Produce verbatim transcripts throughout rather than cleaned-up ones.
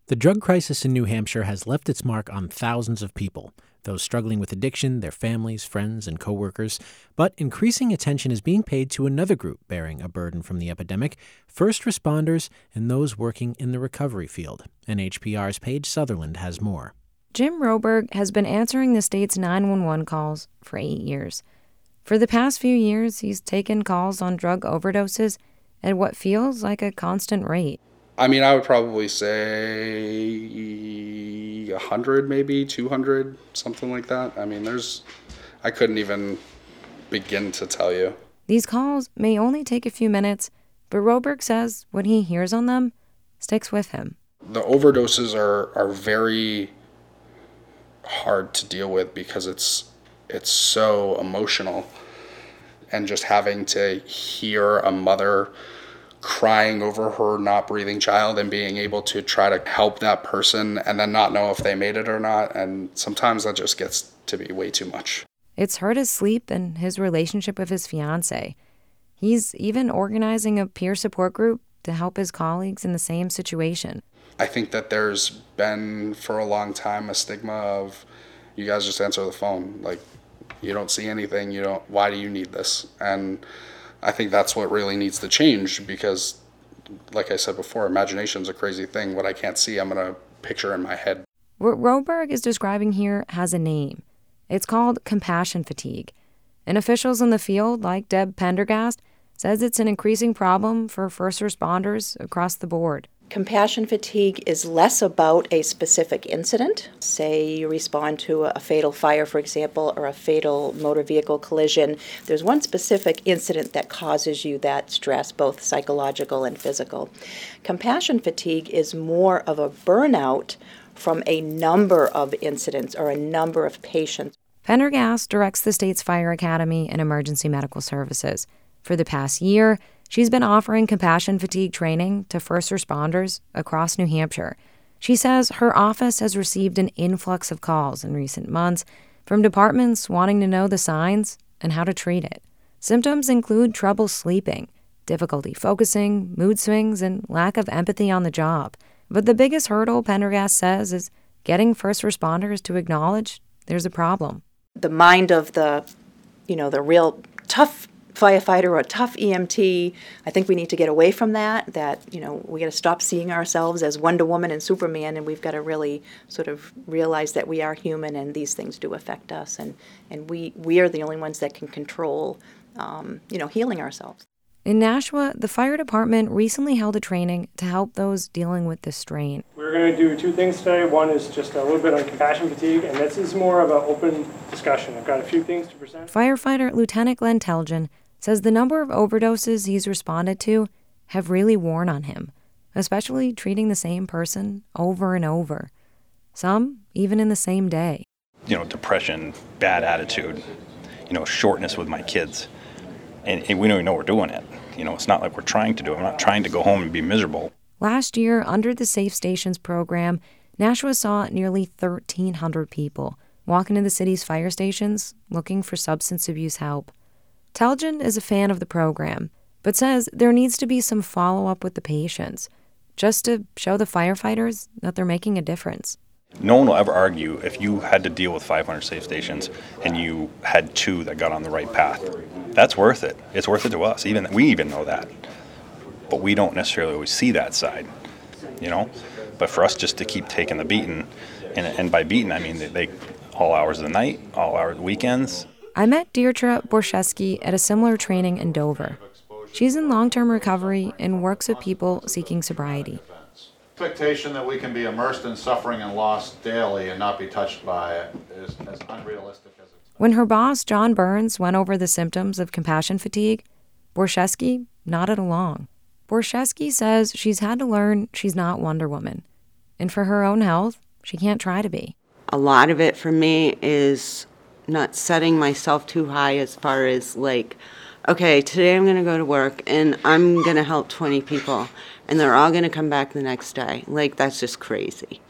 The drug crisis in New Hampshire has left its mark on thousands of people, those struggling with addiction, their families, friends, and coworkers. But increasing attention is being paid to another group bearing a burden from the epidemic: first responders and those working in the recovery field. N H P R's Paige Sutherland has more. Jim Roberg has been answering the state's nine one one calls for eight years. For the past few years, he's taken calls on drug overdoses at what feels like a constant rate. I mean, I would probably say one hundred, maybe two hundred, something like that. I mean, there's, I couldn't even begin to tell you. These calls may only take a few minutes, but Roberg says what he hears on them sticks with him. The overdoses are, are very hard to deal with because it's it's so emotional. And just having to hear a mother crying over her not breathing child and being able to try to help that person and then not know if they made it or not. And sometimes that just gets to be way too much. It's hurt his sleep and his relationship with his fiancée. He's even organizing a peer support group to help his colleagues in the same situation. I think that there's been for a long time a stigma of, you guys just answer the phone. Like, you don't see anything, you don't, why do you need this? And I think that's what really needs to change because, like I said before, imagination's a crazy thing. What I can't see, I'm going to picture in my head. What Roberg is describing here has a name. It's called compassion fatigue. And officials in the field, like Deb Pendergast, says it's an increasing problem for first responders across the board. Compassion fatigue is less about a specific incident. Say you respond to a fatal fire, for example, or a fatal motor vehicle collision. There's one specific incident that causes you that stress, both psychological and physical. Compassion fatigue is more of a burnout from a number of incidents or a number of patients. Pendergast directs the state's Fire Academy and Emergency Medical Services. For the past year, she's been offering compassion fatigue training to first responders across New Hampshire. She says her office has received an influx of calls in recent months from departments wanting to know the signs and how to treat it. Symptoms include trouble sleeping, difficulty focusing, mood swings, and lack of empathy on the job. But the biggest hurdle, Pendergast says, is getting first responders to acknowledge there's a problem. The mind of the, you know, the real tough firefighter or a tough E M T, I think we need to get away from that, that, you know, we got to stop seeing ourselves as Wonder Woman and Superman, and we've got to really sort of realize that we are human and these things do affect us, and, and we, we are the only ones that can control, um, you know, healing ourselves. In Nashua, the fire department recently held a training to help those dealing with this strain. We're going to do two things today. One is just a little bit on compassion fatigue, and this is more of an open discussion. I've got a few things to present. Firefighter Lieutenant Glenn Telgen says the number of overdoses he's responded to have really worn on him, especially treating the same person over and over, some even in the same day. You know, depression, bad attitude, you know, shortness with my kids, and, and we don't even know we're doing it. You know, it's not like we're trying to do it. I'm not trying to go home and be miserable. Last year, under the Safe Stations program, Nashua saw nearly thirteen hundred people walk into the city's fire stations looking for substance abuse help. Telgen is a fan of the program, but says there needs to be some follow-up with the patients, just to show the firefighters that they're making a difference. No one will ever argue if you had to deal with five hundred safe stations and you had two that got on the right path. That's worth it. It's worth it to us. Even we even know that. But we don't necessarily always see that side, you know? But for us just to keep taking the beating, and, and by beating, I mean they, they all hours of the night, all hours of the weekends. I met Deirdre Borshesky at a similar training in Dover. She's in long-term recovery and works with people seeking sobriety. Expectation that we can be immersed in suffering and loss daily and not be touched by it is as unrealistic as it's. When her boss, John Burns, went over the symptoms of compassion fatigue, Borshesky nodded along. Borshesky says she's had to learn she's not Wonder Woman, and for her own health, she can't try to be. A lot of it for me is not setting myself too high as far as like, okay, today I'm going to go to work and I'm going to help twenty people and they're all going to come back the next day. Like, that's just crazy.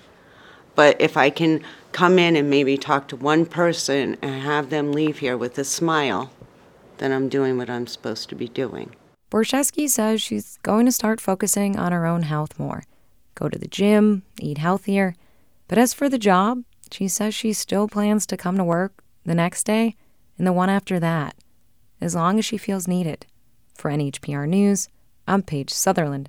But if I can come in and maybe talk to one person and have them leave here with a smile, then I'm doing what I'm supposed to be doing. Borshesky says she's going to start focusing on her own health more, go to the gym, eat healthier. But as for the job, she says she still plans to come to work the next day and the one after that, as long as she feels needed. For N H P R News, I'm Paige Sutherland.